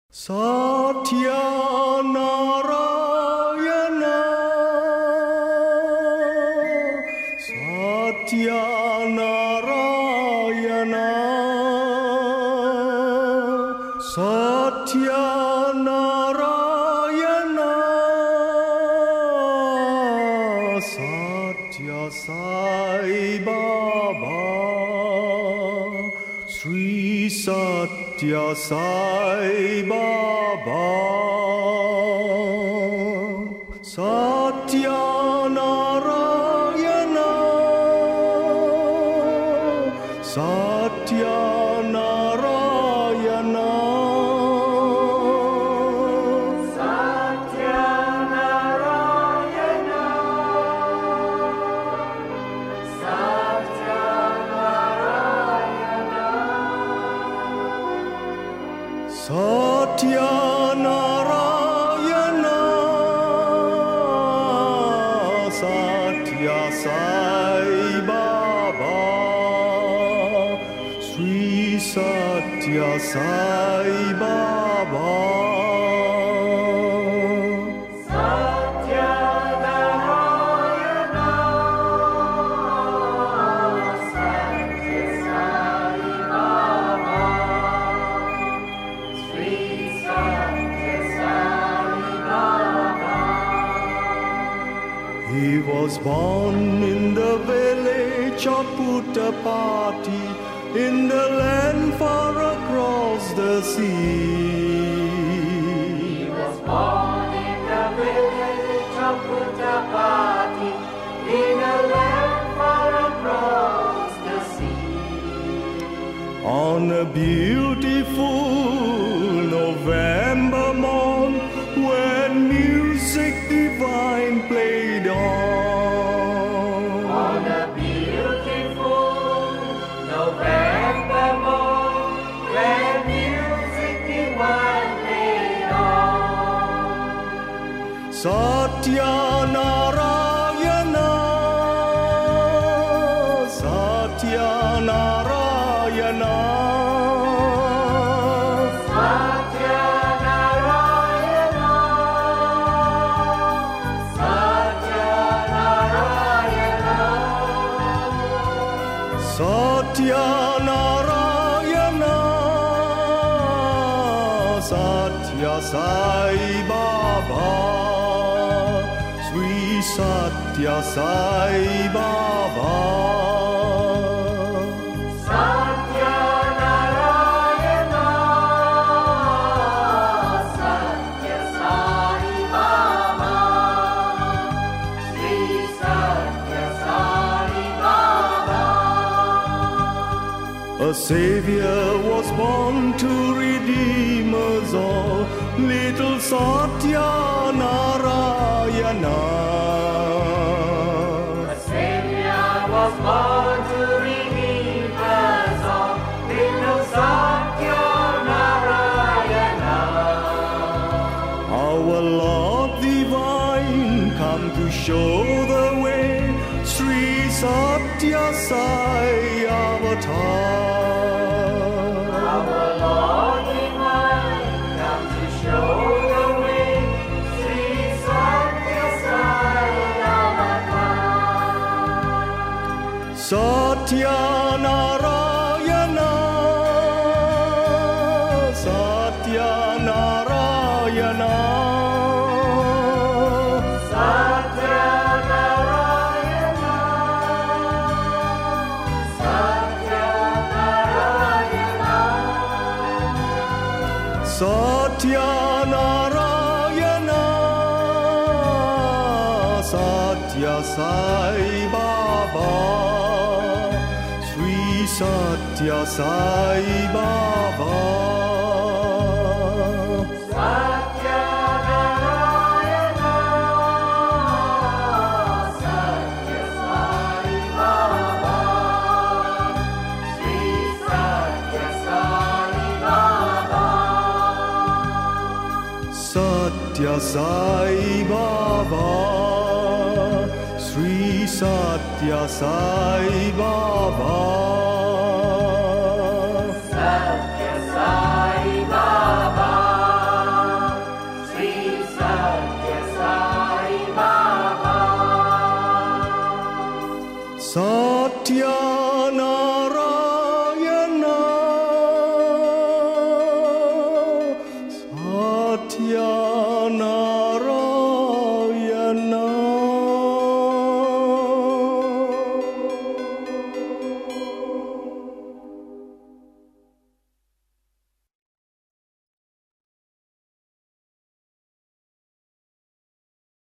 Satya Narayana, Satya Narayana, Satya Narayana, Satya Sai Baba, Sri Satya Sai Baba, Satya Narayana, Satya Narayana, Satya Narayana, Satya Narayana, Satya Narayana, Satya Sai Baba, Sri Satya Sai Baba, Satya Narayana, Satya Sai Baba, Sri Satya Sai Baba. He was born in the village of Puttapati, in the land far across the sea. He was born in the village of Puttapati, in a land far across the sea. On a beautiful November morn, when music divine played on. On a beautiful November morn, when music divine played on. Satya Narayana, Satya Narayana, Satya Narayana, Satya Narayana, Satya Narayana, Satya Sai Baba, Sri Satya Sai Baba, Satya Narayana, Satya Sai Baba, Sri Satya Sai Baba. A Savior was born to redeem us all, little Satya Narayana. A Savior was born to redeem us all, little Satya Narayana. Our Lord divine, come to show the way, Sri Satya Sai Avatar. Our Lord divine, come to show the way, Sri Satya Sai Avatar. Satya Narayana, Satya Narayana, Satya Narayana, Satya Narayana, Satya Narayana, Satya Sai Baba, Sri Satya Sai Baba, Satya Narayana, Satya Sai Baba, Sri Satya Sai Baba. Satya Sai Baba, Sri Satya Sai Baba, Satya Sai Baba. Satya